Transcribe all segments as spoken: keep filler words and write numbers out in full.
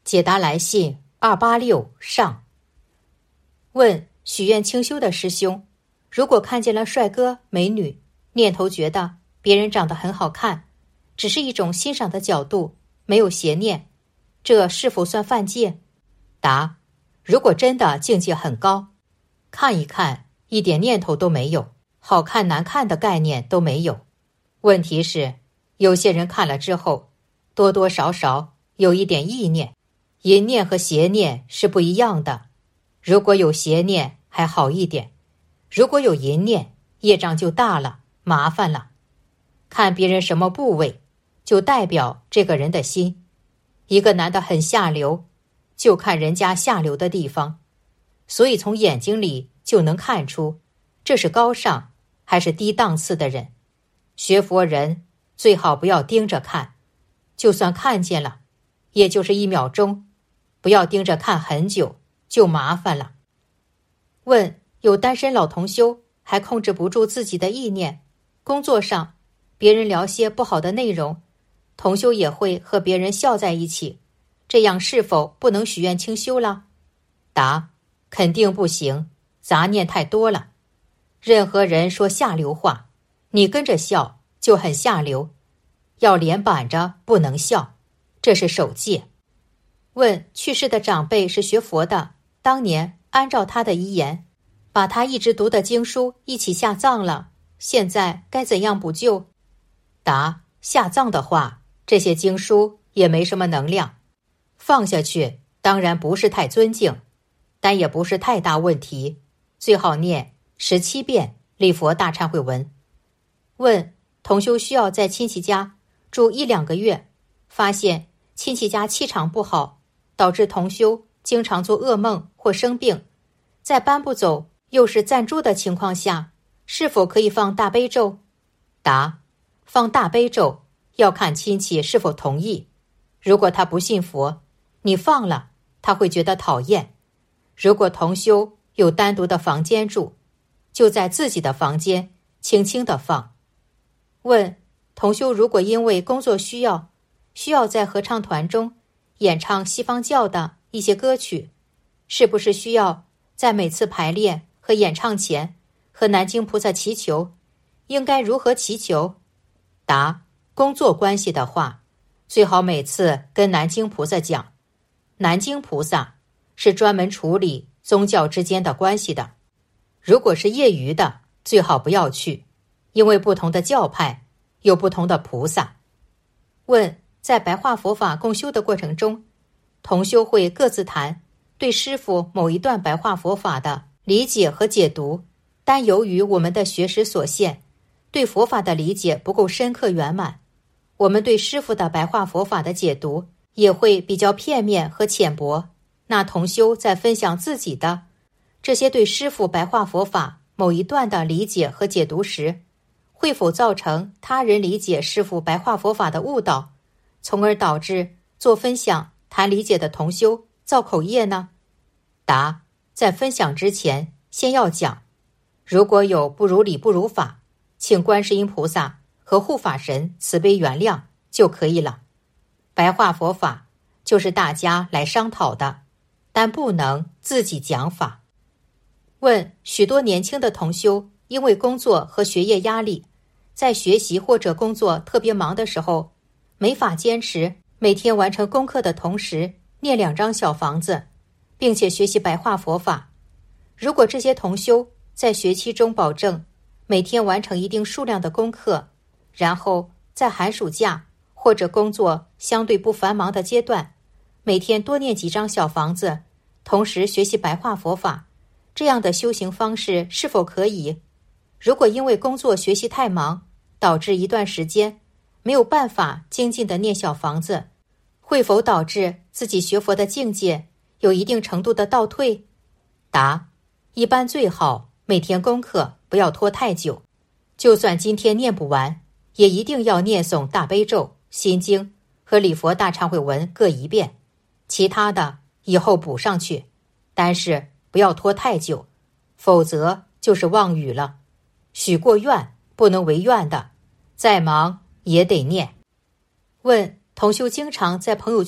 解答来信二八六上。问许愿清修的师兄，如果看见了帅哥美女，念头觉得别人长得很好看，只是一种欣赏的角度，没有邪念，这是否算犯戒？答：如果真的境界很高，看一看一点念头都没有，好看难看的概念都没有。问题是有些人看了之后多多少少有一点意念，淫念和邪念是不一样的。如果有邪念还好一点，如果有淫念，业障就大了，麻烦了。看别人什么部位，就代表这个人的心。一个男的很下流，就看人家下流的地方，所以从眼睛里就能看出这是高尚还是低档次的人。学佛人最好不要盯着看，就算看见了，也就是一秒钟，不要盯着看很久，就麻烦了。问有单身老同修还控制不住自己的意念，工作上别人聊些不好的内容，同修也会和别人笑在一起，这样是否不能许愿清修了？答：肯定不行，杂念太多了。任何人说下流话，你跟着笑就很下流，要脸板着不能笑，这是守戒。问去世的长辈是学佛的，当年按照他的遗言，把他一直读的经书一起下葬了，现在该怎样补救？答：下葬的话，这些经书也没什么能量，放下去当然不是太尊敬，但也不是太大问题，最好念十七遍礼佛大忏悔文。问同修需要在亲戚家住一两个月，发现亲戚家气场不好，导致同修经常做噩梦或生病，在搬不走又是暂住的情况下，是否可以放大悲咒？答：放大悲咒要看亲戚是否同意。如果他不信佛，你放了他会觉得讨厌。如果同修有单独的房间住，就在自己的房间轻轻地放。问同修如果因为工作需要，需要在合唱团中演唱西方教的一些歌曲，是不是需要在每次排练和演唱前和南京菩萨祈求？应该如何祈求？答：工作关系的话，最好每次跟南京菩萨讲，南京菩萨是专门处理宗教之间的关系的。如果是业余的，最好不要去，因为不同的教派有不同的菩萨。问在白话佛法共修的过程中，同修会各自谈对师父某一段白话佛法的理解和解读，但由于我们的学识所限，对佛法的理解不够深刻圆满，我们对师父的白话佛法的解读也会比较片面和浅薄。那同修在分享自己的这些对师父白话佛法某一段的理解和解读时，会否造成他人理解师父白话佛法的误导，从而导致做分享谈理解的同修造口业呢？答：在分享之前先要讲，如果有不如理不如法，请观世音菩萨和护法神慈悲原谅就可以了。白话佛法就是大家来商讨的，但不能自己讲法。问许多年轻的同修因为工作和学业压力，在学习或者工作特别忙的时候，没法坚持每天完成功课的同时念两张小房子，并且学习白话佛法。如果这些同修在学期中保证每天完成一定数量的功课，然后在寒暑假或者工作相对不繁忙的阶段，每天多念几张小房子，同时学习白话佛法，这样的修行方式是否可以？如果因为工作学习太忙，导致一段时间没有办法精进的念小房子，会否导致自己学佛的境界有一定程度的倒退？答：一般最好每天功课不要拖太久，就算今天念不完，也一定要念诵大悲咒、心经和礼佛大忏悔文各一遍，其他的以后补上去，但是不要拖太久，否则就是妄语了。许过愿不能违愿的，再忙也得念。问同修经常在朋友圈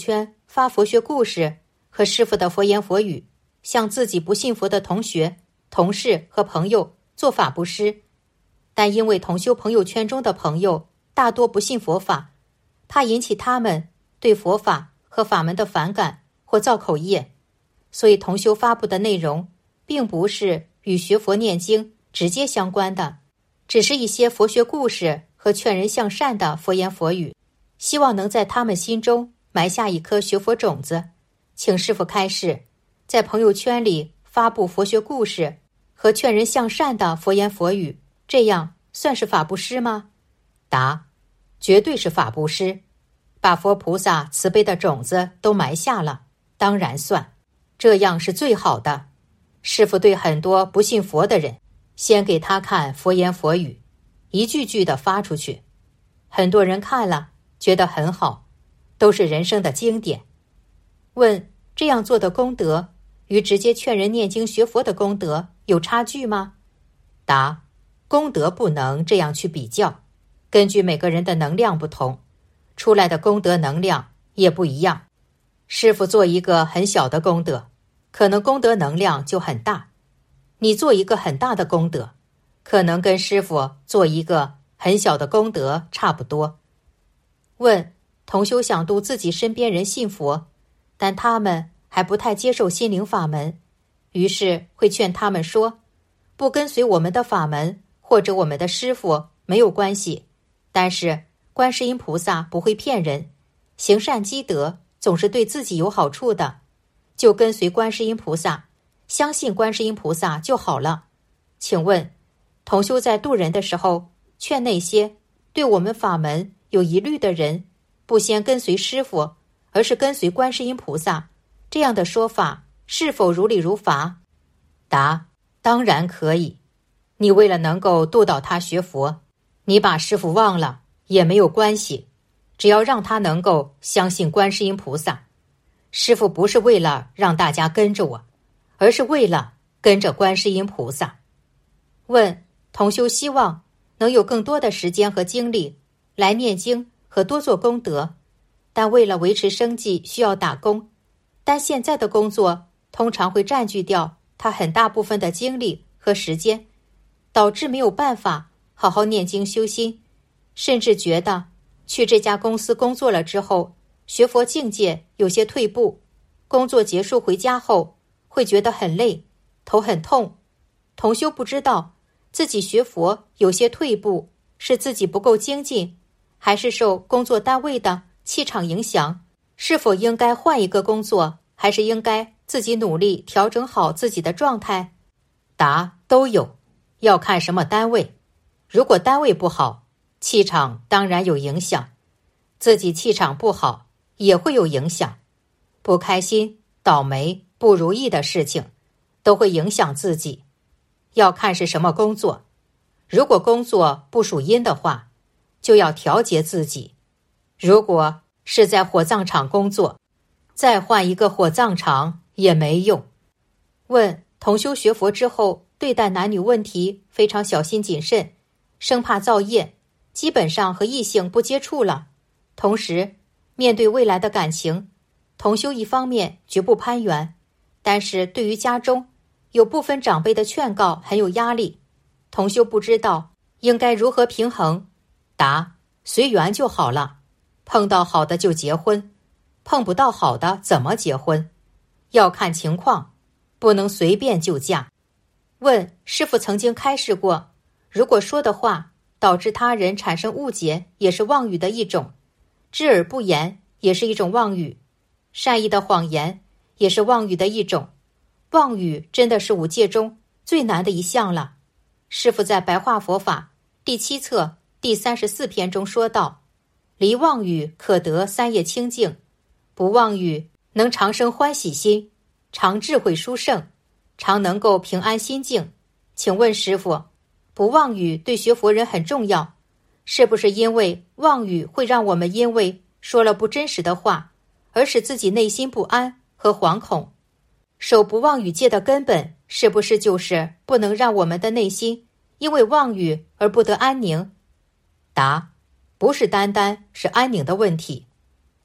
发佛学故事和师父的佛言佛语，向自己不信佛的同学、同事和朋友做法布施。但因为同修朋友圈中的朋友大多不信佛法，怕引起他们对佛法和法门的反感或造口业，所以同修发布的内容并不是与学佛念经直接相关的，只是一些佛学故事和劝人向善的佛言佛语，希望能在他们心中埋下一颗学佛种子。请师父开示，在朋友圈里发布佛学故事和劝人向善的佛言佛语，这样算是法布施吗？答：绝对是法布施，把佛菩萨慈悲的种子都埋下了，当然算，这样是最好的。师父对很多不信佛的人，先给他看佛言佛语，一句句的发出去，很多人看了觉得很好，都是人生的经典。问：这样做的功德与直接劝人念经学佛的功德有差距吗？答：功德不能这样去比较，根据每个人的能量不同，出来的功德能量也不一样。师父做一个很小的功德，可能功德能量就很大，你做一个很大的功德，可能跟师父做一个很小的功德差不多。问：同修想度自己身边人信佛，但他们还不太接受心灵法门，于是会劝他们说，不跟随我们的法门或者我们的师父没有关系，但是观世音菩萨不会骗人，行善积德总是对自己有好处的，就跟随观世音菩萨，相信观世音菩萨就好了。请问，同修在度人的时候，劝那些对我们法门有疑虑的人，不先跟随师父，而是跟随观世音菩萨，这样的说法是否如理如法？答：当然可以。你为了能够度导他学佛，你把师父忘了也没有关系，只要让他能够相信观世音菩萨。师父不是为了让大家跟着我，而是为了跟着观世音菩萨。问：同修希望能有更多的时间和精力来念经和多做功德，但为了维持生计需要打工，但现在的工作通常会占据掉他很大部分的精力和时间，导致没有办法好好念经修心，甚至觉得去这家公司工作了之后，学佛境界有些退步，工作结束回家后会觉得很累，头很痛。同修不知道自己学佛有些退步，是自己不够精进，还是受工作单位的气场影响？是否应该换一个工作，还是应该自己努力调整好自己的状态？答：都有，要看什么单位。如果单位不好，气场当然有影响，自己气场不好也会有影响。不开心、倒霉、不如意的事情都会影响自己，要看是什么工作。如果工作不属阴的话，就要调节自己。如果是在火葬场工作，再换一个火葬场也没用。问：同修学佛之后，对待男女问题非常小心谨慎，生怕造业，基本上和异性不接触了。同时，面对未来的感情，同修一方面绝不攀缘，但是对于家中有部分长辈的劝告很有压力，同修不知道应该如何平衡。答：随缘就好了，碰到好的就结婚，碰不到好的怎么结婚？要看情况，不能随便就嫁。问：师父曾经开示过，如果说的话导致他人产生误解，也是妄语的一种；知而不言也是一种妄语；善意的谎言也是妄语的一种。妄语真的是五戒中最难的一项了。师父在白话佛法第七册第三十四篇中说道：离妄语可得三业清净，不妄语能长生欢喜心，常智慧殊胜，常能够平安心境。请问师父，不妄语对学佛人很重要，是不是因为妄语会让我们因为说了不真实的话而使自己内心不安和惶恐？守不妄语戒的根本是不是就是不能让我们的内心因为妄语而不得安宁？答：不是单单是安宁的问题。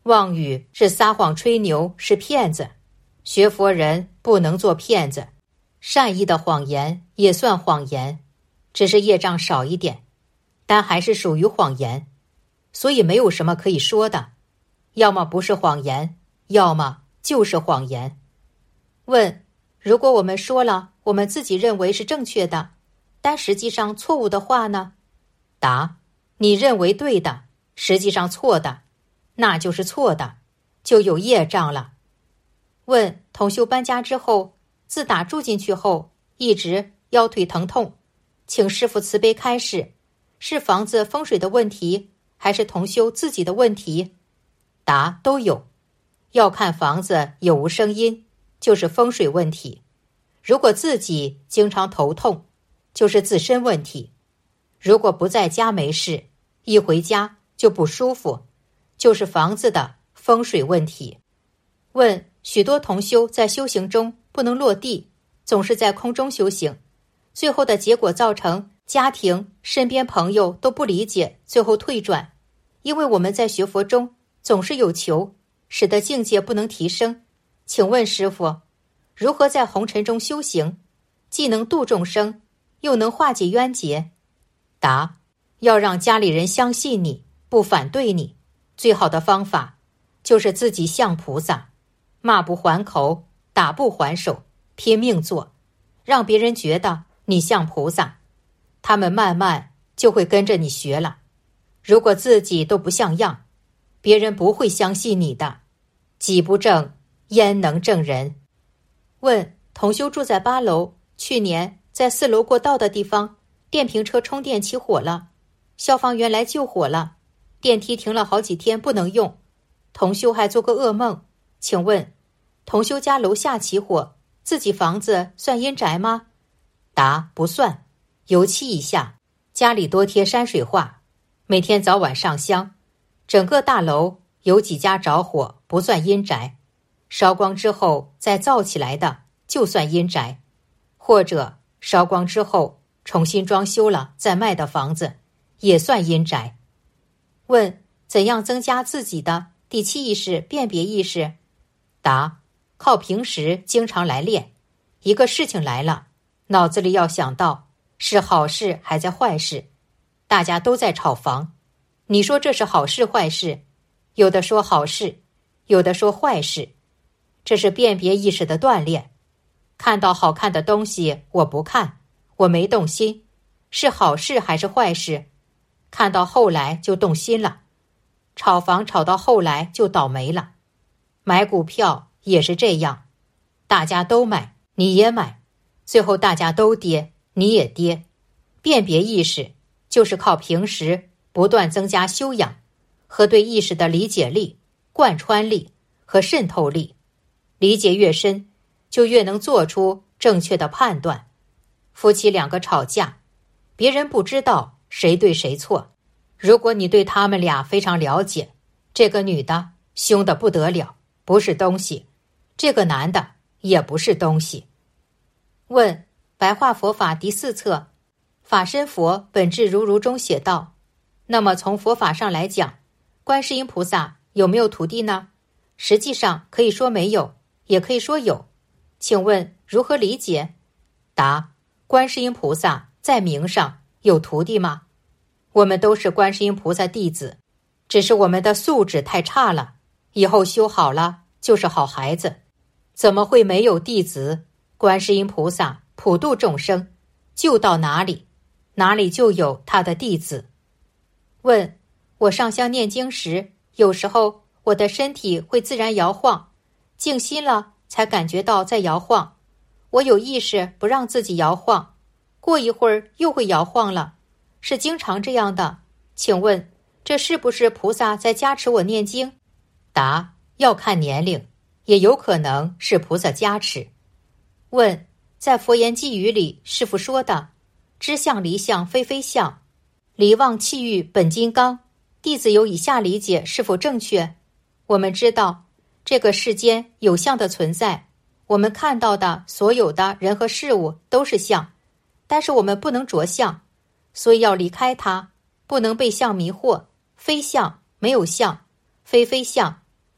妄语是撒谎吹牛，是骗子。学佛人不能做骗子，善意的谎言也算谎言，只是业障少一点，但还是属于谎言，所以没有什么可以说的，要么不是谎言，要么就是谎言。问：如果我们说了我们自己认为是正确的，但实际上错误的话呢？答：你认为对的，实际上错的，那就是错的，就有业障了。问：同修搬家之后，自打住进去后，一直腰腿疼痛，请师父慈悲开示，是房子风水的问题，还是同修自己的问题？答：都有。要看房子有无声音，就是风水问题；如果自己经常头痛，就是自身问题；如果不在家没事，一回家就不舒服，就是房子的风水问题。问：许多同修在修行中不能落地，总是在空中修行，最后的结果造成家庭、身边朋友都不理解，最后退转。因为我们在学佛中总是有求，使得境界不能提升。请问师父，如何在红尘中修行，既能度众生，又能化解冤结？答：要让家里人相信你，不反对你，最好的方法就是自己像菩萨，骂不还口，打不还手，拼命做，让别人觉得你像菩萨，他们慢慢就会跟着你学了。如果自己都不像样，别人不会相信你的。己不正，焉能正人？问：同修住在八楼，去年在四楼过道的地方，电瓶车充电起火了，消防员来救火了，电梯停了好几天不能用，同修还做个噩梦。请问同修家楼下起火，自己房子算阴宅吗？答：不算，油漆一下，家里多贴山水画，每天早晚上香，整个大楼有几家着火不算阴宅，烧光之后再造起来的就算阴宅，或者烧光之后重新装修了再卖的房子也算阴宅。问：怎样增加自己的第七意识、辨别意识？答：靠平时经常来练，一个事情来了，脑子里要想到是好事还在坏事。大家都在炒房，你说这是好事坏事？有的说好事，有的说坏事，这是辨别意识的锻炼。看到好看的东西我不看，我没动心，是好事还是坏事？看到后来就动心了，炒房炒到后来就倒霉了。买股票也是这样，大家都买你也买，最后大家都跌你也跌。辨别意识就是靠平时不断增加修养和对意识的理解力、贯穿力和渗透力，理解越深，就越能做出正确的判断。夫妻两个吵架，别人不知道谁对谁错，如果你对他们俩非常了解，这个女的凶得不得了，不是东西，这个男的也不是东西。问：白话佛法第四册法身佛本质如如中写道，那么从佛法上来讲，观世音菩萨有没有徒弟呢？实际上可以说没有，也可以说有。请问如何理解？答：观世音菩萨在名上有徒弟吗？我们都是观世音菩萨弟子，只是我们的素质太差了，以后修好了就是好孩子。怎么会没有弟子？观世音菩萨普度众生，救到哪里，哪里就有他的弟子。问：我上香念经时，有时候我的身体会自然摇晃，静心了才感觉到在摇晃，我有意识不让自己摇晃，过一会儿又会摇晃了，是经常这样的。请问这是不是菩萨在加持我念经？答：要看年龄，也有可能是菩萨加持。问：在佛言偈语里，师父说的知相离相非非相，离妄气欲本金刚，弟子有以下理解，是否正确？我们知道这个世间有相的存在，我们看到的所有的人和事物都是相，但是我们不能着相，所以要离开它，不能被相迷惑。非相没有相，非非相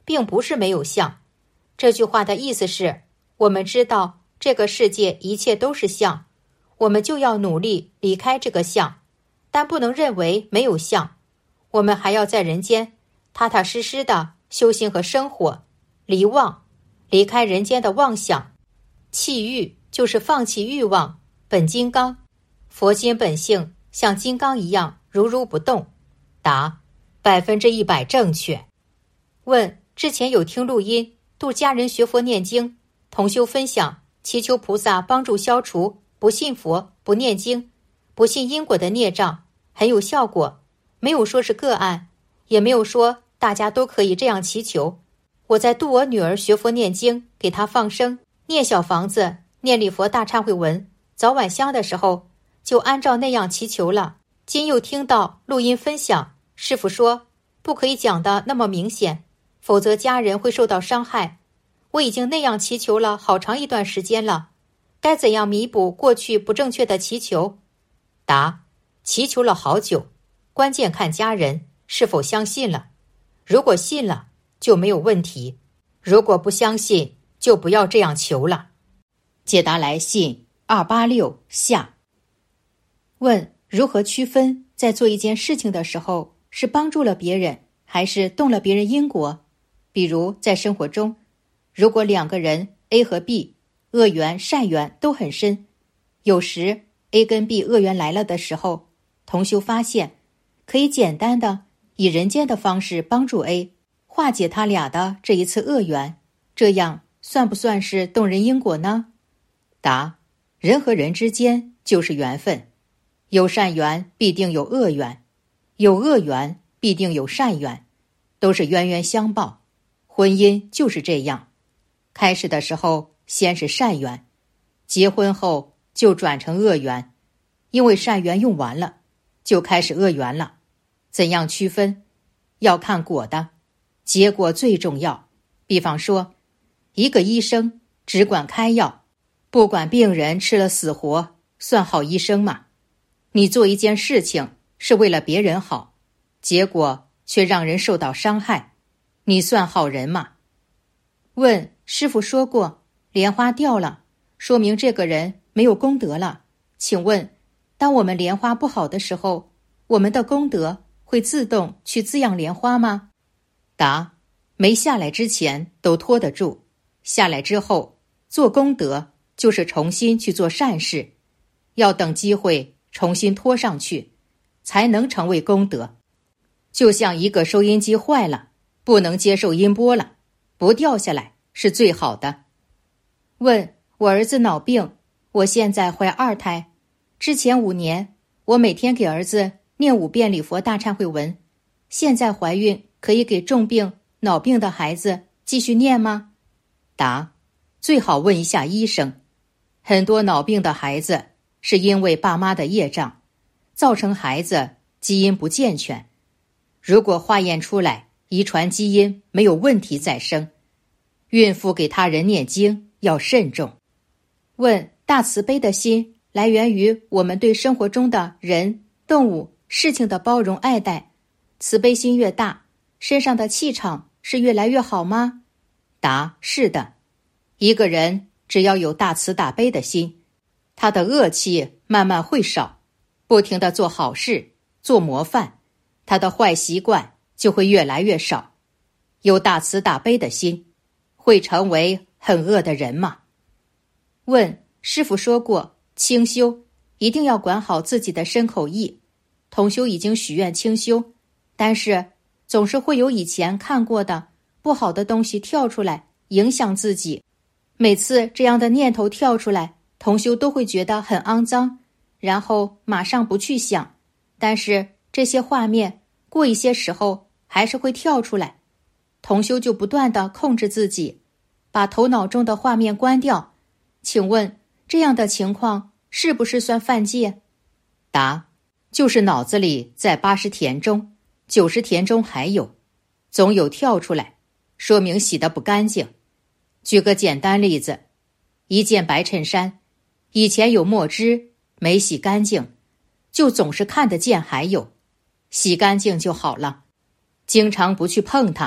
并不是没有相。这句话的意思是，我们知道这个世界一切都是相，我们就要努力离开这个相，但不能认为没有相。我们还要在人间踏踏实实的修行和生活，离妄，离开人间的妄想。弃欲就是放弃欲望，本金刚，佛心本性像金刚一样如如不动。答：百分之一百正确。问：之前有听录音度家人学佛念经，同修分享祈求菩萨帮助消除不信佛、不念经、不信因果的孽障，很有效果，没有说是个案，也没有说大家都可以这样祈求。我在度我女儿学佛念经，给她放生、念小房子、念礼佛大忏悔文、早晚香的时候，就按照那样祈求了。今又听到录音分享，师父说不可以讲的那么明显，否则家人会受到伤害。我已经那样祈求了好长一段时间了，该怎样弥补过去不正确的祈求？答：祈求了好久，关键看家人是否相信了。如果信了，就没有问题；如果不相信，就不要这样求了。解答来信二八六下。问：如何区分在做一件事情的时候是帮助了别人，还是动了别人因果？比如在生活中，如果两个人 A 和 B 恶缘善缘都很深，有时 A 跟 B 恶缘来了的时候，同修发现可以简单的以人间的方式帮助 A 化解他俩的这一次恶缘，这样算不算是动人因果呢？答：人和人之间就是缘分，有善缘必定有恶缘，有恶缘必定有善缘，都是冤冤相报。婚姻就是这样，开始的时候先是善缘，结婚后就转成恶缘，因为善缘用完了，就开始恶缘了。怎样区分？要看果的，结果最重要。比方说，一个医生只管开药，不管病人吃了死活，算好医生吗？你做一件事情是为了别人好，结果却让人受到伤害，你算好人吗？问：师父说过莲花掉了，说明这个人没有功德了，请问当我们莲花不好的时候，我们的功德会自动去滋养莲花吗？答：没下来之前都拖得住，下来之后做功德就是重新去做善事，要等机会重新拖上去，才能成为功德。就像一个收音机坏了，不能接受音波了，不掉下来是最好的。问：我儿子脑病，我现在怀二胎，之前五年我每天给儿子念五遍礼佛大忏悔文，现在怀孕可以给重病脑病的孩子继续念吗？答：最好问一下医生。很多脑病的孩子是因为爸妈的业障，造成孩子基因不健全。如果化验出来遗传基因没有问题再生，孕妇给他人念经要慎重。问：大慈悲的心来源于我们对生活中的人、动物、事情的包容爱戴，慈悲心越大，身上的气场是越来越好吗？答：是的。一个人只要有大慈大悲的心，他的恶气慢慢会少，不停地做好事，做模范，他的坏习惯就会越来越少。有大慈大悲的心，会成为很恶的人吗？问：师父说过清修一定要管好自己的身口意，同修已经许愿清修，但是总是会有以前看过的不好的东西跳出来影响自己。每次这样的念头跳出来，同修都会觉得很肮脏，然后马上不去想，但是这些画面过一些时候还是会跳出来，同修就不断地控制自己，把头脑中的画面关掉。请问这样的情况是不是算犯戒？答：就是脑子里在八十田中，九十田中还有，总有跳出来，说明洗得不干净。举个简单例子，一件白衬衫，以前有墨汁，没洗干净，就总是看得见还有，洗干净就好了。经常不去碰它，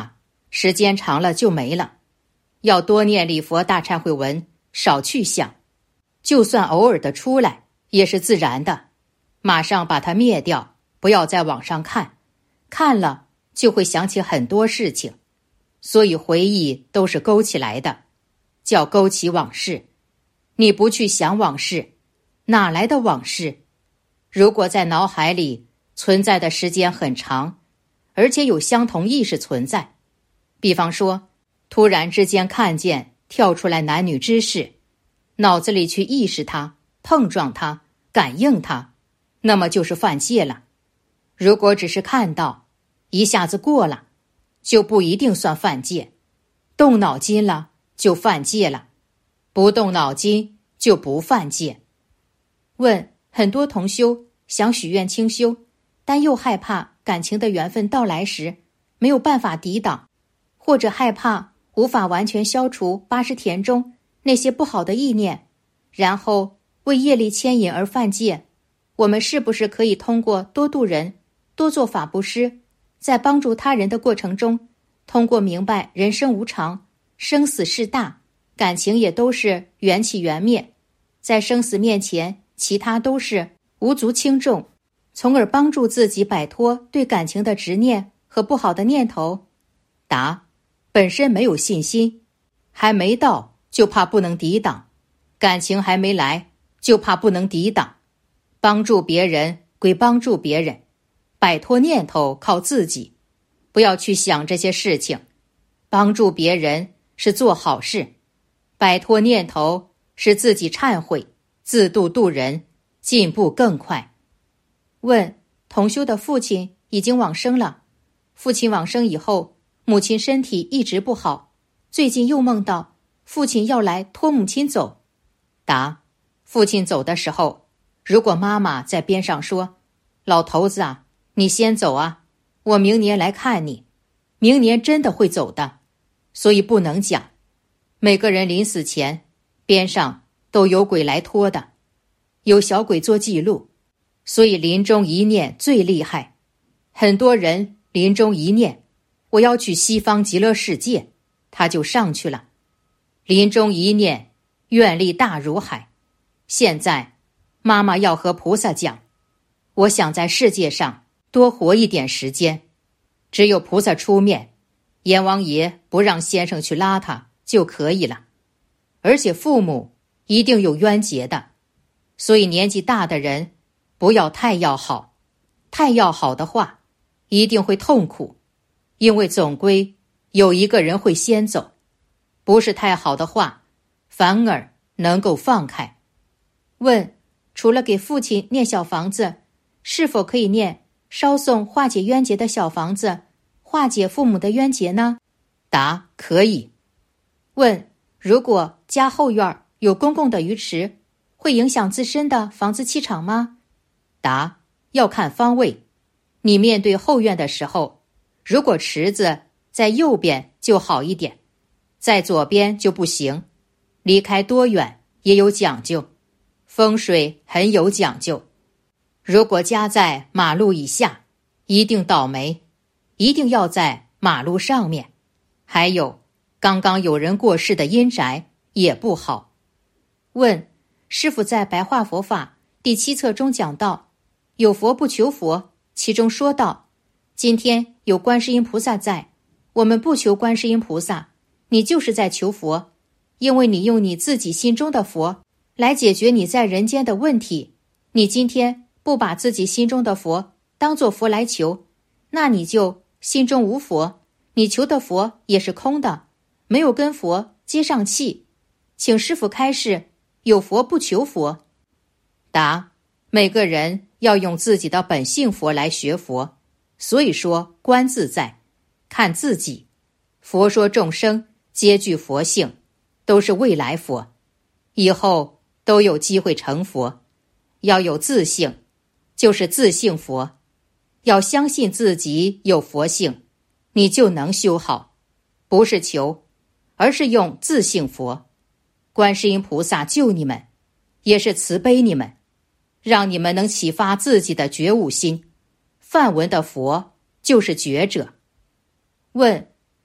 时间长了就没了。要多念礼佛大忏悔文，少去想，就算偶尔的出来也是自然的，马上把它灭掉，不要再往上看，看了就会想起很多事情，所以回忆都是勾起来的，叫勾起往事。你不去想往事，哪来的往事？如果在脑海里存在的时间很长，而且有相同意识存在，比方说突然之间看见跳出来男女之事，脑子里去意识它，碰撞它，感应它，那么就是犯戒了。如果只是看到，一下子过了，就不一定算犯戒。动脑筋了就犯戒了，不动脑筋就不犯戒。问：很多同修想许愿清修，但又害怕感情的缘分到来时没有办法抵挡，或者害怕无法完全消除八识田中那些不好的意念，然后为业力牵引而犯戒，我们是不是可以通过多度人，多做法布施，在帮助他人的过程中，通过明白人生无常，生死事大，感情也都是缘起缘灭，在生死面前其他都是无足轻重，从而帮助自己摆脱对感情的执念和不好的念头？答：本身没有信心，还没到就怕不能抵挡，感情还没来就怕不能抵挡。帮助别人归帮助别人，摆脱念头靠自己，不要去想这些事情。帮助别人是做好事，摆脱念头是自己忏悔，自度度人，进步更快。问：同修的父亲已经往生了，父亲往生以后，母亲身体一直不好，最近又梦到父亲要来拖母亲走。答：父亲走的时候，如果妈妈在边上说：老头子啊，你先走啊，我明年来看你，明年真的会走的，所以不能讲。每个人临死前边上都有鬼来拖的，有小鬼做记录，所以临终一念最厉害。很多人临终一念我要去西方极乐世界，他就上去了。临终一念愿力大如海。现在妈妈要和菩萨讲，我想在世界上多活一点时间，只有菩萨出面，阎王爷不让先生去拉他就可以了。而且父母一定有冤结的，所以年纪大的人不要太要好，太要好的话一定会痛苦，因为总归有一个人会先走。不是太好的话，反而能够放开。问：除了给父亲念小房子，是否可以念烧送化解冤结的小房子，化解父母的冤结呢？答：可以。问：如果家后院有公共的鱼池，会影响自身的房子气场吗？答：要看方位。你面对后院的时候，如果池子在右边就好一点，在左边就不行，离开多远也有讲究，风水很有讲究。如果家在马路以下，一定倒霉，一定要在马路上面。还有刚刚有人过世的阴宅也不好。问：师父在白话佛法第七册中讲到，有佛不求佛，其中说到，今天有观世音菩萨在，我们不求观世音菩萨，你就是在求佛，因为你用你自己心中的佛来解决你在人间的问题。你今天不把自己心中的佛当作佛来求，那你就心中无佛，你求的佛也是空的，没有跟佛接上气。请师父开示，有佛不求佛。答：每个人要用自己的本性佛来学佛，所以说观自在，看自己。佛说众生皆具佛性，都是未来佛，以后都有机会成佛。要有自性，就是自性佛，要相信自己有佛性，你就能修好。不是求，而是用自性佛。观世音菩萨救你们，也是慈悲你们，让你们能启发自己的觉悟心。梵文的佛就是觉者。问：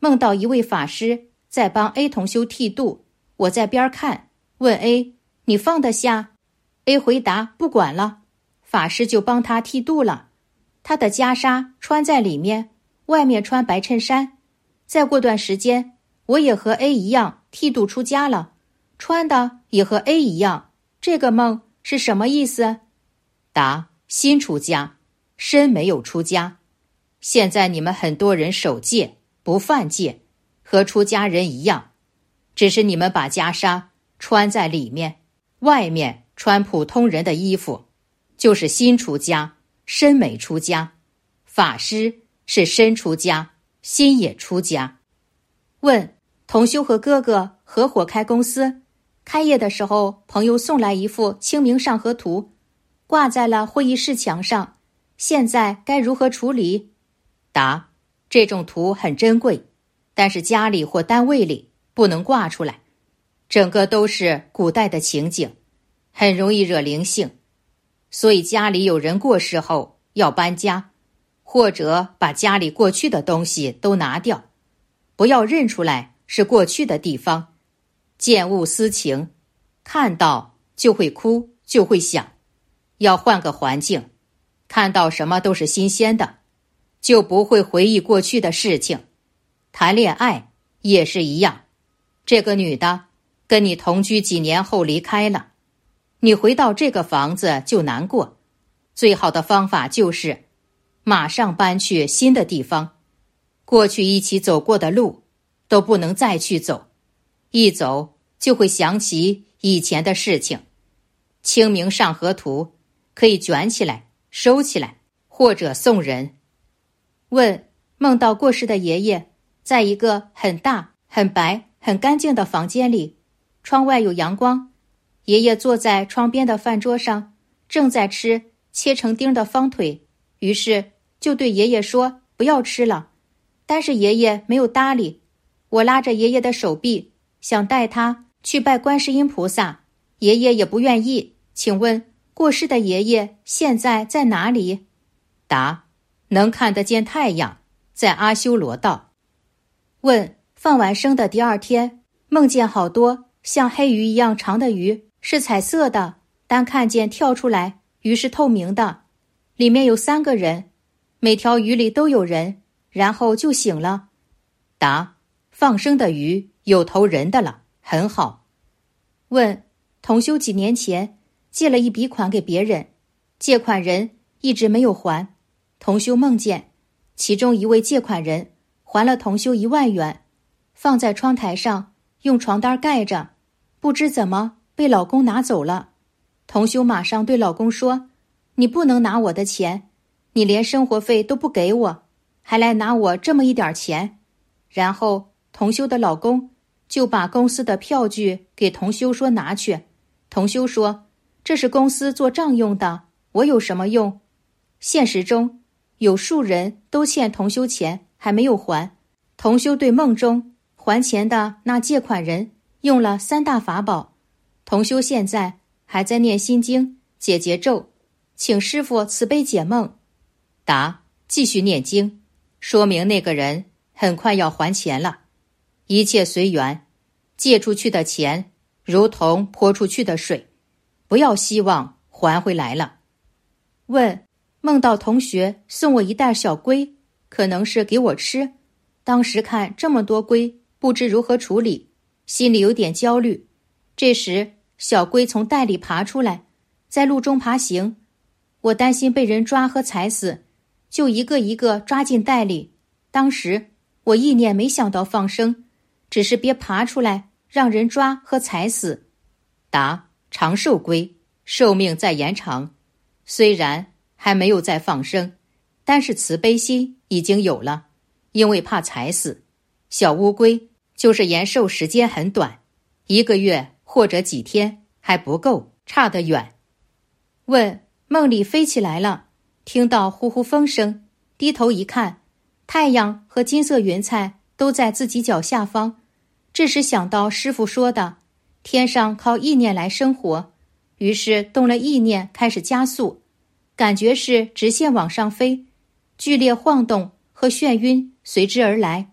梦到一位法师在帮 A 同修剃度，我在边看，问 A 你放得下？ A 回答不管了，法师就帮他剃度了。他的袈裟穿在里面，外面穿白衬衫。再过段时间，我也和 A 一样剃度出家了，穿的也和 A 一样。这个梦是什么意思？答：心出家，身没有出家。现在你们很多人守戒，不犯戒，和出家人一样，只是你们把袈裟穿在里面，外面穿普通人的衣服，就是心出家，身没出家。法师是身出家，心也出家。问：同修和哥哥合伙开公司，开业的时候，朋友送来一幅清明上河图，挂在了会议室墙上，现在该如何处理？答：这种图很珍贵，但是家里或单位里不能挂出来，整个都是古代的情景，很容易惹灵性，所以家里有人过世后要搬家，或者把家里过去的东西都拿掉，不要认出来是过去的地方。见物思情，看到就会哭，就会想，要换个环境，看到什么都是新鲜的，就不会回忆过去的事情。谈恋爱也是一样，这个女的跟你同居几年后离开了，你回到这个房子就难过，最好的方法就是马上搬去新的地方，过去一起走过的路都不能再去走，一走就会想起以前的事情。清明上河图可以卷起来收起来，或者送人。问：梦到过世的爷爷在一个很大很白很干净的房间里，窗外有阳光，爷爷坐在窗边的饭桌上，正在吃切成丁的方腿，于是就对爷爷说不要吃了，但是爷爷没有搭理。我拉着爷爷的手臂，想带他去拜观世音菩萨，爷爷也不愿意。请问过世的爷爷现在在哪里？答：能看得见太阳，在阿修罗道。问：放完生的第二天，梦见好多像黑鱼一样长的鱼，是彩色的，但看见跳出来，鱼是透明的，里面有三个人，每条鱼里都有人，然后就醒了。答：放生的鱼有头人的了，很好。问：同修几年前借了一笔款给别人，借款人一直没有还，同修梦见其中一位借款人还了同修一万元，放在窗台上，用床单盖着，不知怎么被老公拿走了。同修马上对老公说：你不能拿我的钱，你连生活费都不给我，还来拿我这么一点钱。然后同修的老公就把公司的票据给同修说拿去，同修说这是公司做账用的，我有什么用？现实中有数人都欠同修钱还没有还，同修对梦中还钱的那借款人用了三大法宝，同修现在还在念心经解结咒，请师父慈悲解梦。答：继续念经，说明那个人很快要还钱了，一切随缘，借出去的钱如同泼出去的水，不要希望还回来了。问：梦到同学送我一袋小龟，可能是给我吃，当时看这么多龟，不知如何处理，心里有点焦虑。这时小龟从袋里爬出来，在路中爬行，我担心被人抓和踩死，就一个一个抓进袋里。当时我意念没想到放生，只是别爬出来让人抓和踩死。答：长寿龟寿命在延长，虽然还没有再放生，但是慈悲心已经有了，因为怕踩死。小乌龟就是延寿时间很短，一个月或者几天还不够，差得远。问：梦里飞起来了，听到呼呼风声，低头一看，太阳和金色云彩都在自己脚下方。这时想到师父说的天上靠意念来生活，于是动了意念，开始加速，感觉是直线往上飞，剧烈晃动和眩晕随之而来。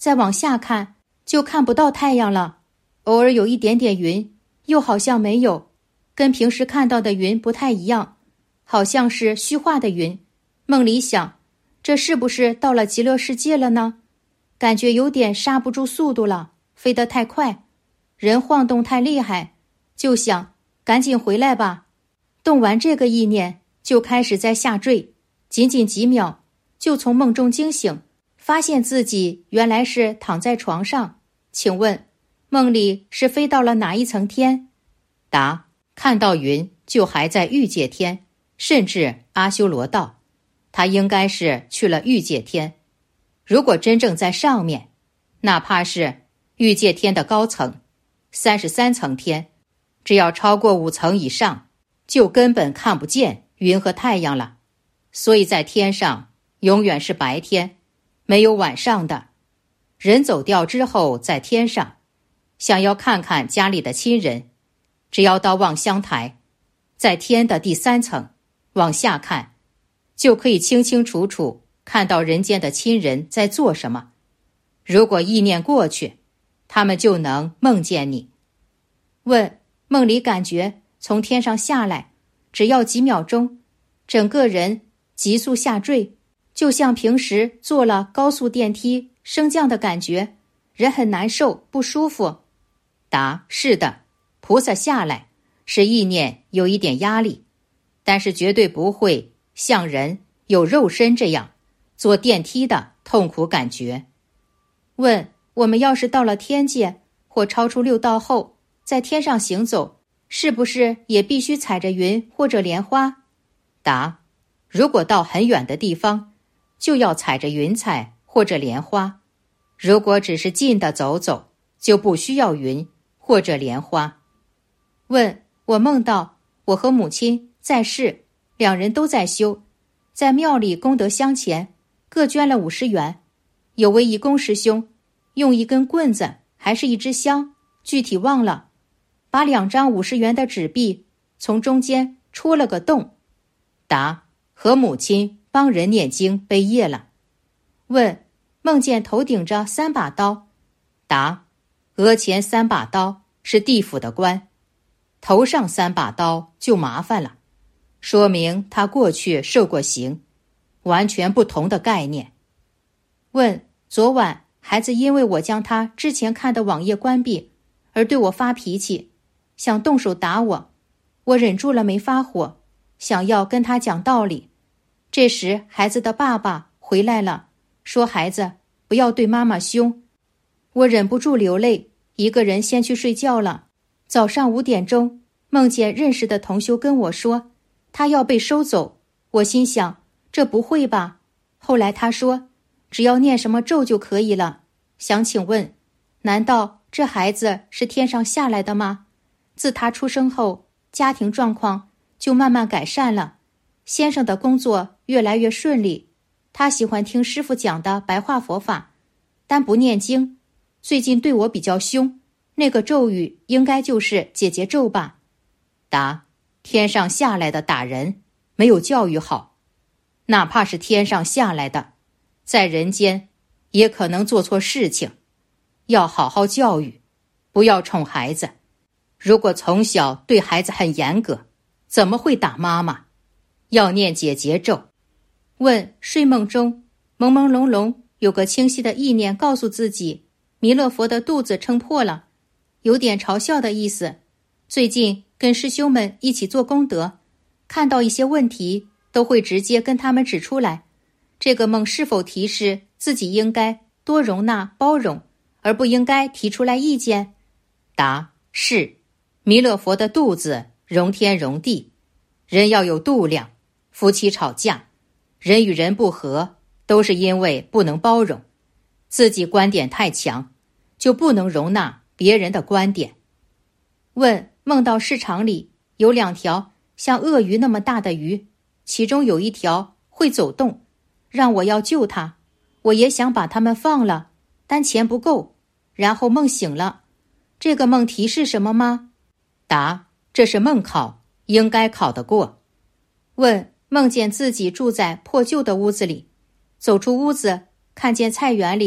再往下看就看不到太阳了，偶尔有一点点云，又好像没有，跟平时看到的云不太一样，好像是虚化的云。梦里想，这是不是到了极乐世界了呢？感觉有点刹不住速度了，飞得太快，人晃动太厉害，就想赶紧回来吧。动完这个意念，就开始在下坠，仅仅几秒，就从梦中惊醒，发现自己原来是躺在床上。请问，梦里是飞到了哪一层天？ 答：看到云就还在欲界天，甚至阿修罗道，他应该是去了欲界天。如果真正在上面，哪怕是欲界天的高层，三十三层天，只要超过五层以上，就根本看不见云和太阳了。所以在天上永远是白天，没有晚上的。人走掉之后，在天上想要看看家里的亲人，只要到望乡台，在天的第三层往下看，就可以清清楚楚看到人间的亲人在做什么。如果意念过去，他们就能梦见你。 问：梦里感觉从天上下来，只要几秒钟，整个人急速下坠，就像平时坐了高速电梯升降的感觉，人很难受不舒服。 答：是的，菩萨下来是意念有一点压力，但是绝对不会像人有肉身这样坐电梯的痛苦感觉。 问：我们要是到了天界或超出六道后，在天上行走，是不是也必须踩着云或者莲花？ 答：如果到很远的地方，就要踩着云彩或者莲花；如果只是近的走走，就不需要云或者莲花。 问：我梦到我和母亲在世，两人都在修，在庙里功德箱前各捐了五十元，有位义工师兄用一根棍子还是一支香，具体忘了，把两张五十元的纸币从中间戳了个洞。 答：和母亲帮人念经背业了。 问：梦见头顶着三把刀。 答：额前三把刀是地府的官，头上三把刀就麻烦了，说明他过去受过刑，完全不同的概念。 问：昨晚孩子因为我将他之前看的网页关闭，而对我发脾气，想动手打我，我忍住了没发火，想要跟他讲道理。这时孩子的爸爸回来了，说孩子不要对妈妈凶。我忍不住流泪，一个人先去睡觉了。早上五点钟，梦见认识的同修跟我说他要被收走，我心想这不会吧。后来他说只要念什么咒就可以了。想请问，难道这孩子是天上下来的吗？自他出生后，家庭状况就慢慢改善了，先生的工作越来越顺利，他喜欢听师父讲的白话佛法，但不念经。最近对我比较凶，那个咒语应该就是解结咒吧？ 答：天上下来的打人，没有教育好。哪怕是天上下来的，在人间也可能做错事情，要好好教育，不要宠孩子。如果从小对孩子很严格，怎么会打妈妈？要念解结咒。 问：睡梦中朦朦胧胧有个清晰的意念告诉自己弥勒佛的肚子撑破了，有点嘲笑的意思。最近跟师兄们一起做功德，看到一些问题都会直接跟他们指出来。这个梦是否提示自己应该多容纳包容，而不应该提出来意见？ 答：是。弥勒佛的肚子容天容地，人要有度量。夫妻吵架，人与人不和，都是因为不能包容，自己观点太强，就不能容纳别人的观点。 问：梦到市场里有两条像鳄鱼那么大的鱼，其中有一条会走动，让我要救它，我也想把它们放了，但钱不够，然后梦醒了。这个梦提示什么吗？ 答：这是梦考，应该考得过。 问：梦见自己住在破旧的屋子里，走出屋子，看见菜园里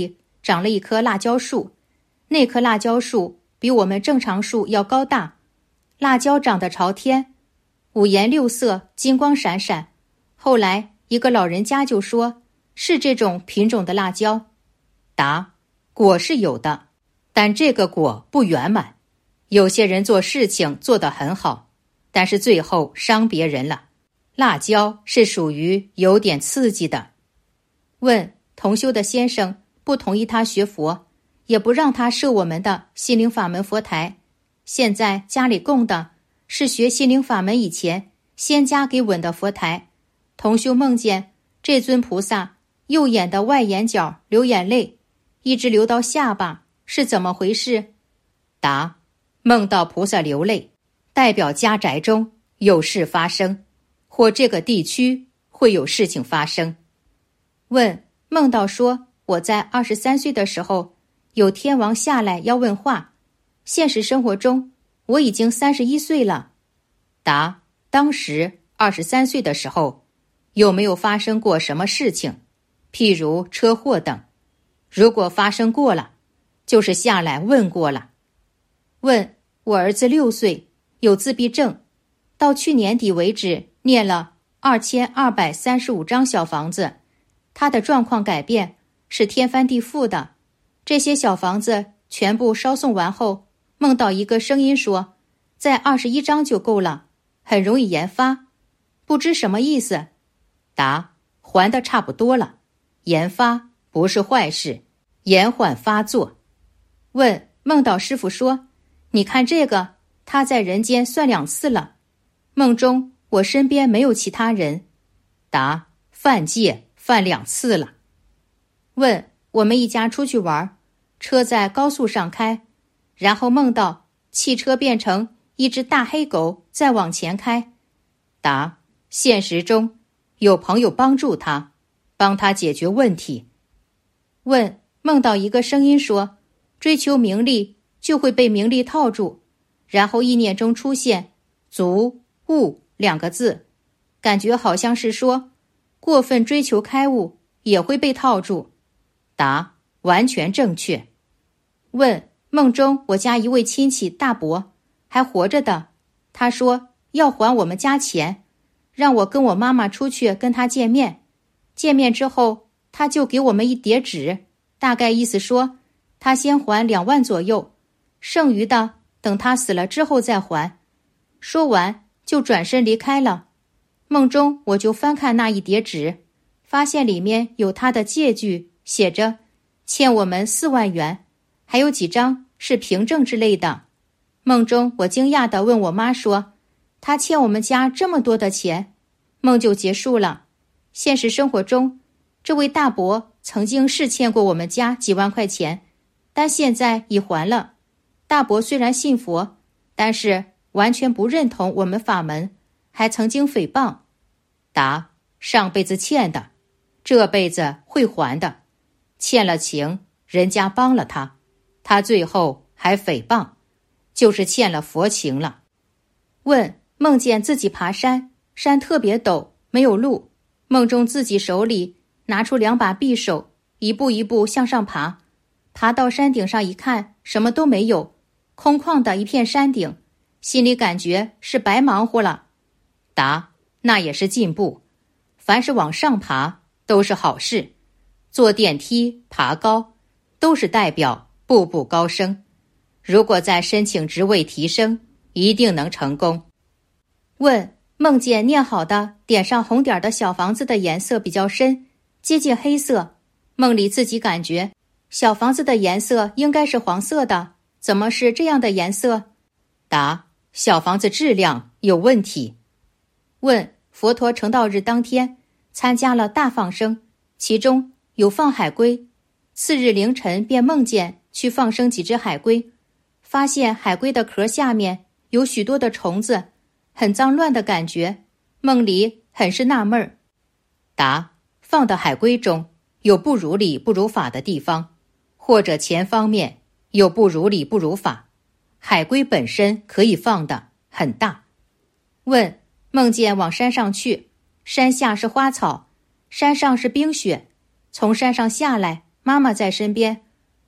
长了一棵辣椒树，那棵辣椒树比我们正常树要高大，辣椒长得朝天，五颜六色，金光闪闪。后来一个老人家就说，是这种品种的辣椒。答：果是有的，但这个果不圆满。有些人做事情做得很好，但是最后伤别人了。辣椒是属于有点刺激的。问：同修的先生不同意他学佛，也不让他设我们的心灵法门佛台，现在家里供的是学心灵法门以前先家给稳的佛台。同修梦见这尊菩萨右眼的外眼角流眼泪，一直流到下巴，是怎么回事？答：梦到菩萨流泪，代表家宅中有事发生，或这个地区会有事情发生。问：梦到说我在二十三岁的时候有天王下来要问话，现实生活中我已经三十一岁了。答：当时二十三岁的时候有没有发生过什么事情，譬如车祸等？如果发生过了，就是下来问过了。问：我儿子六岁，有自闭症，到去年底为止念了二千二百三十五张小房子，他的状况改变是天翻地覆的。这些小房子全部烧送完后，梦到一个声音说，在二十一张就够了，很容易延发，不知什么意思。答：还的差不多了，延发不是坏事，延缓发作。问：梦到师父说，你看这个，他在人间算两次了。梦中我身边没有其他人。答：犯戒犯两次了。问：我们一家出去玩，车在高速上开，然后梦到汽车变成一只大黑狗在往前开。答：现实中有朋友帮助他，帮他解决问题。问：梦到一个声音说，追求名利就会被名利套住，然后意念中出现足悟两个字，感觉好像是说过分追求开悟也会被套住。答：完全正确。问：梦中我家一位亲戚大伯还活着的，他说要还我们家钱，让我跟我妈妈出去跟他见面。见面之后，他就给我们一叠纸，大概意思说他先还两万左右，剩余的等他死了之后再还。说完就转身离开了。梦中我就翻看那一叠纸，发现里面有他的借据，写着欠我们四万元，还有几张是凭证之类的。梦中我惊讶地问我妈说，他欠我们家这么多的钱。梦就结束了。现实生活中，这位大伯曾经是欠过我们家几万块钱，但现在已还了。大伯虽然信佛，但是完全不认同我们法门，还曾经诽谤。答：上辈子欠的，这辈子会还的。欠了情，人家帮了他，他最后还诽谤，就是欠了佛情了。问：梦见自己爬山，山特别陡，没有路，梦中自己手里拿出两把匕首，一步一步向上爬，爬到山顶上一看，什么都没有，空旷的一片山顶，心里感觉是白忙活了。答：那也是进步，凡是往上爬都是好事，坐电梯爬高都是代表步步高升，如果再申请职位提升，一定能成功。问：梦见念好的点上红点的小房子的颜色比较深，接近黑色，梦里自己感觉小房子的颜色应该是黄色的，怎么是这样的颜色？答：小房子质量有问题。问：佛陀成道日当天参加了大放生，其中有放海龟，次日凌晨便梦见去放生几只海龟，发现海龟的壳下面有许多的虫子，很脏乱的感觉，梦里很是纳闷儿。答：放的海龟中有不如理不如法的地方，或者前方面有不如理不如法，海龟本身可以放的很大。问：梦见往山上去，山下是花草，山上是冰雪，从山上下来，妈妈在身边，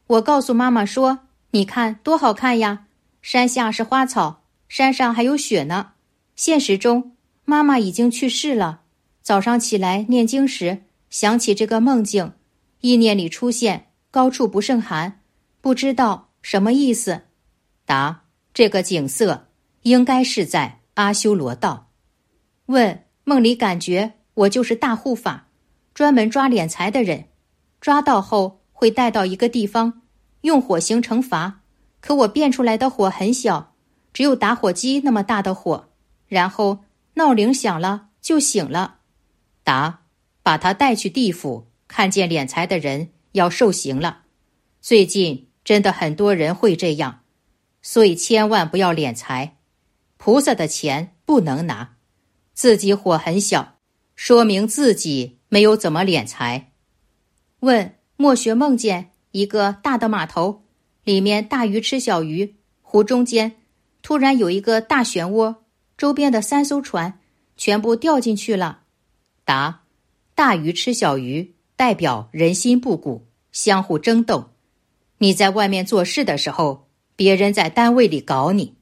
我告诉妈妈说，你看多好看呀，山下是花草，山上还有雪呢。现实中，妈妈已经去世了。早上起来念经时，想起这个梦境，意念里出现高处不胜寒，不知道什么意思。 答：这个景色应该是在阿修罗道。 问：梦里感觉我就是大护法，专门抓敛财的人，抓到后会带到一个地方，用火刑惩罚，可我变出来的火很小，只有打火机那么大的火，然后闹铃响了就醒了。 答：把他带去地府，看见敛财的人要受刑了。最近真的很多人会这样，所以千万不要敛财。菩萨的钱不能拿，自己火很小，说明自己没有怎么敛财。 问：墨学梦见一个大的码头，里面大鱼吃小鱼，湖中间突然有一个大漩涡，周边的三艘船全部掉进去了。 答：大鱼吃小鱼代表人心不古，相互争斗。你在外面做事的时候，别人在单位里搞你，